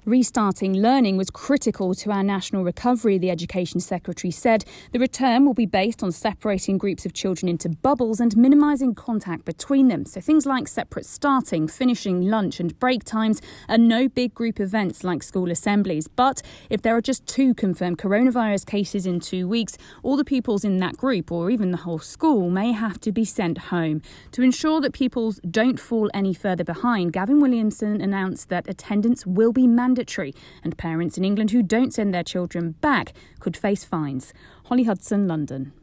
Restarting learning was critical to our national recovery, the Education Secretary said. The return will be based on separating groups of children into bubbles and minimising contact between them. So things like separate starting, finishing, lunch and break times, and no big group events like school assemblies. But if there are just 2 confirmed coronavirus cases in 2 weeks, all the pupils in that group, or even the whole school, may have to be sent home. To ensure that pupils don't fall any further behind, Gavin Williamson announced that attendance will be mandatory, and parents in England who don't send their children back could face fines. Holly Hudson, London.